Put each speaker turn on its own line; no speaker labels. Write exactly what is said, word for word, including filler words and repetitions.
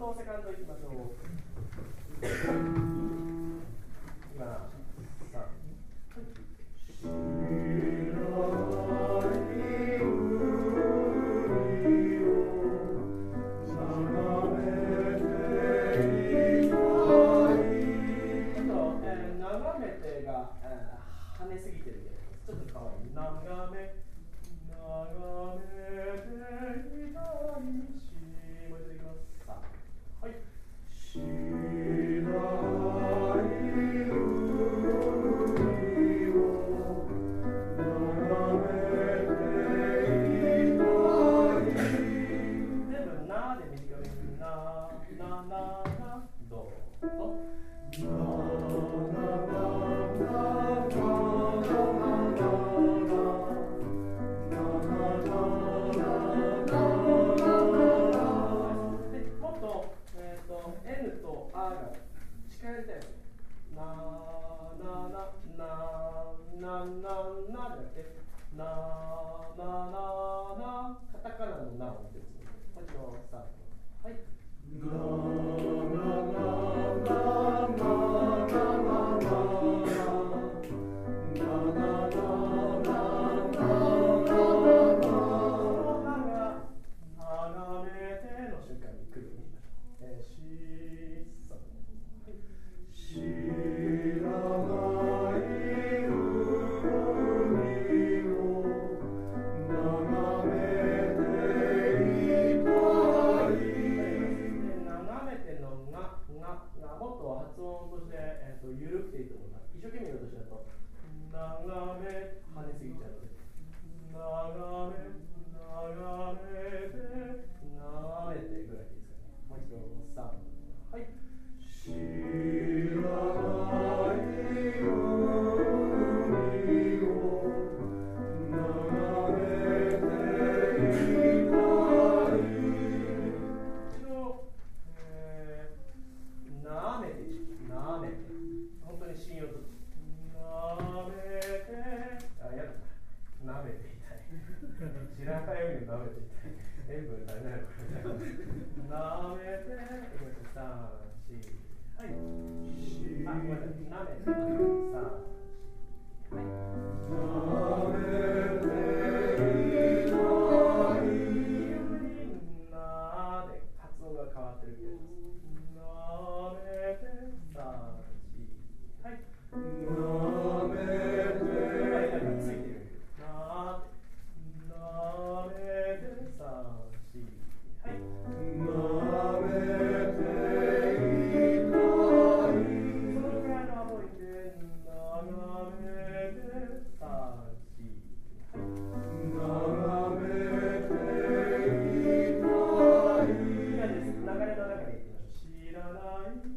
とセカンドいきましょう。今さあ跳ねすぎてるけど、ちょっとかわいい。眺め、眺めていたいし、もう一度いきます。さあ、はい。白い海を眺めていたい。全部なで短めにな、な、な、な、どうぞ。な、な、な、な、N と R が近寄りたいですね。なななななななじゃなくてななななカタカナのなを打ってですね。もう一度スタート。はい。なななななな緩くていいと思います。一生懸命言おうとしちゃうと、眺め、跳ねすぎちゃうので、眺め、眺めて、眺めてぐらいでいいですかね。もう一度、さん、はい。知らない海を眺めていたい。一度、えー、なめて、なめて。本当に信用となめて、あ、やだな、なめていたい。知らないようになめていたい。塩分足りないのかな。なめて、さん、し、はい。あ、ごめんなさい、なめて、さん、はい。なめていたい。なで発音が変わってるけど、なめて、さん、はい。なめてついてる。ななめてさん、し、はい。なめていたい。そのぐらいのアボインで、なめてさん、し、はい。なめていたい。いやです。流れの中でいきましょう。知らない。